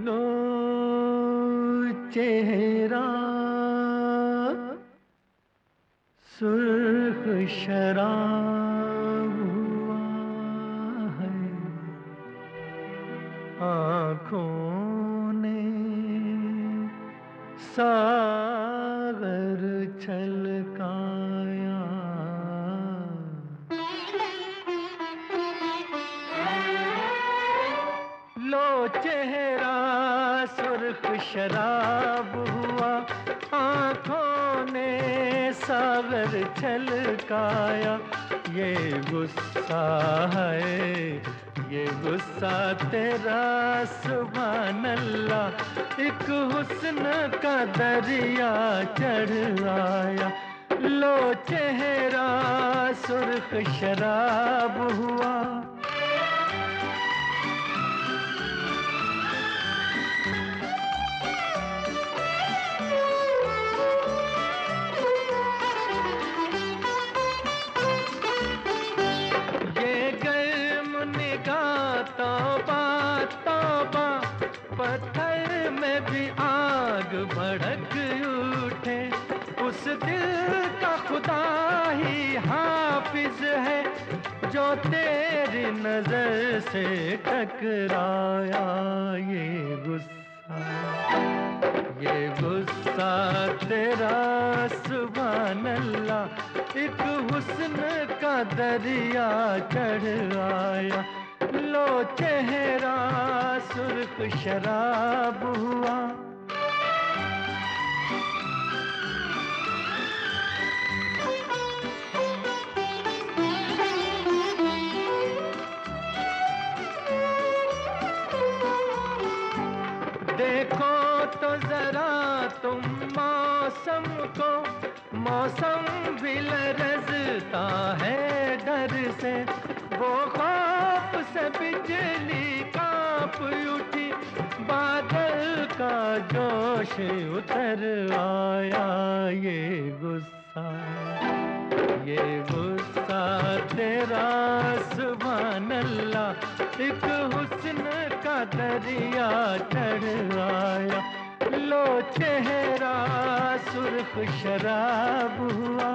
लो चेहरा सुर्ख शराब हुआ है, आँखों ने सागर छलकाया। लो चेहरा सुर्ख शराब हुआ, आँखों ने सागर छलकाया। ये गुस्सा है, ये गुस्सा तेरा सुभान अल्लाह, एक हुस्न का दरिया चढ़ आया। लो चेहरा सुर्ख शराब हुआ। तौबा तौबा, पत्थर में भी आग भड़क उठे। उस दिल का खुदा ही हाफिज है, जो तेरी नजर से टकराया। ये गुस्सा तेरा सुभान अल्लाह, एक हुस्न का दरिया चढ़ आया। लो चेहरा सुर्ख शराब हुआ। देखो तो जरा तुम मौसम को, मौसम भी लरजता है डर से। वो खौफ से बिजली कांप उठी, बादल का जोश उतर आया। ये गुस्सा तेरा सुभान अल्लाह, एक हुस्न का दरिया चढ़ आया। लो चेहरा सुर्ख शराब हुआ।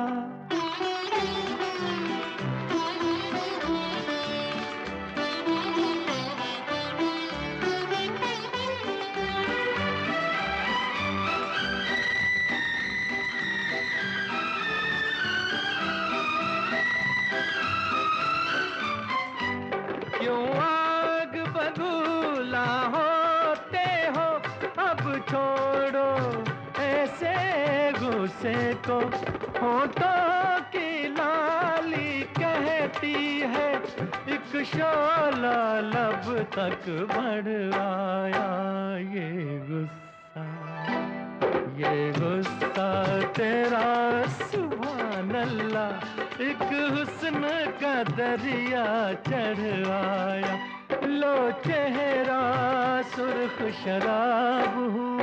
क्यों आग बबूला होते हो, अब छोड़ो ऐसे गुस्से को। होठों की लाली कहती है, एक शोला लब तक बढ़ आया। ये गुस्सा तेरा सुभान अल्लाह, एक हुस्न का दरिया चढ़ आया। लो चेहरा सुर्ख शराब हुआ।